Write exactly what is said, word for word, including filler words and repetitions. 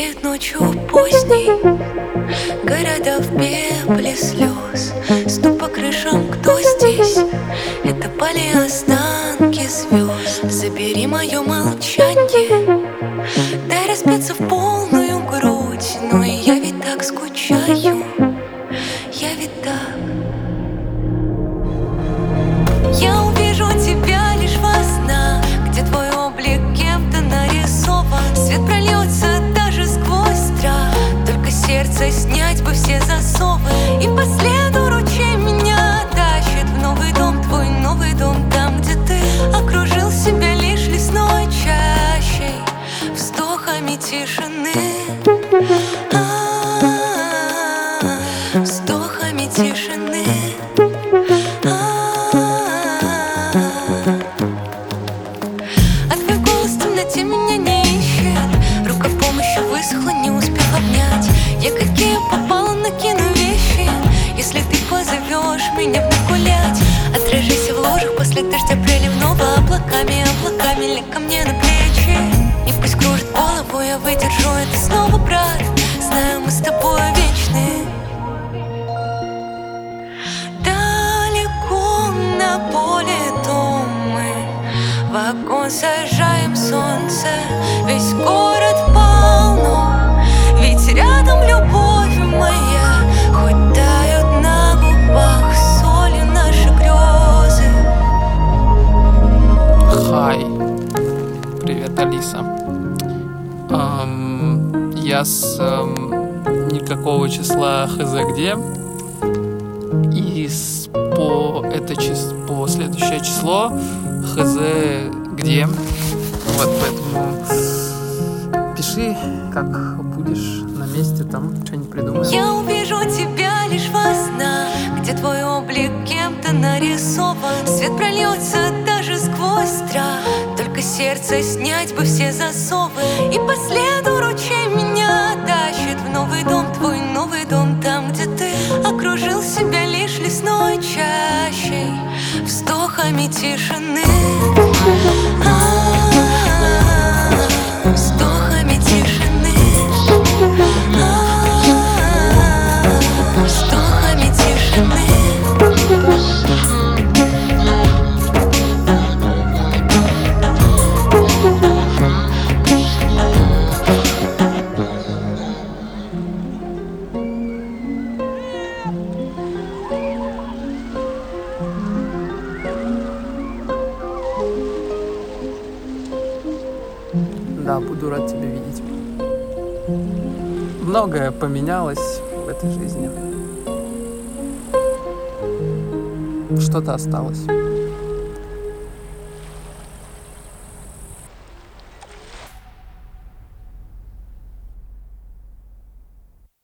Темнеет ночью поздней, города в пепле слез. Стук по крышам, кто здесь? Это пали останки звезд. Забери мое молчание, дай распеться в полную грудь. Но и я ведь так скучаю, я ведь так. Я увижу тебя лишь во снах, где твой облик кем-то нарисован. Свет прольется даже сквозь страх, только сердце снять бы все засовы. И по следу ручей меня тащит в новый дом, твой новый дом. Там, где ты окружил себя лишь лесной чащей, вздохами тишины, а-а-а, вздохами тишины. А твой голос в темноте меня не ищет, рука помощи высохла, не успев обнять. Я какие попало накину вещи, если ты позовешь меня вновь гулять. Отражайся в лужах после дождя проливного, облаками, облаками лей ко мне на плечи. И пусть кружит голову, я выдержу это снова, брат. Знаю, мы с тобой вечны. Далеко на поле дом мы, в окон сажаем солнце. Весь город полно, ведь рядом любовь моя. Хоть тают на губах солью наши грезы. Хай, привет, Алиса. Эм, я с эм, никакого числа хз где, и с, по это чис, по следующее число хз где. Вот поэтому пиши, как будешь на месте, там что-нибудь придумаем. Я увижу тебя лишь во снах, где твой облик кем-то нарисован. Свет прольется даже сквозь страх, только сердце снять бы все засовы. И по следу ручей меня тащит в новый дом, твой новый дом. Там, где ты окружил себя лишь лесной чащей, вздохами тишины, а-а-а, вздохами тишины, а-а-а, вздохами тишины. Да, буду рад тебя видеть. Многое поменялось в этой жизни. Что-то осталось.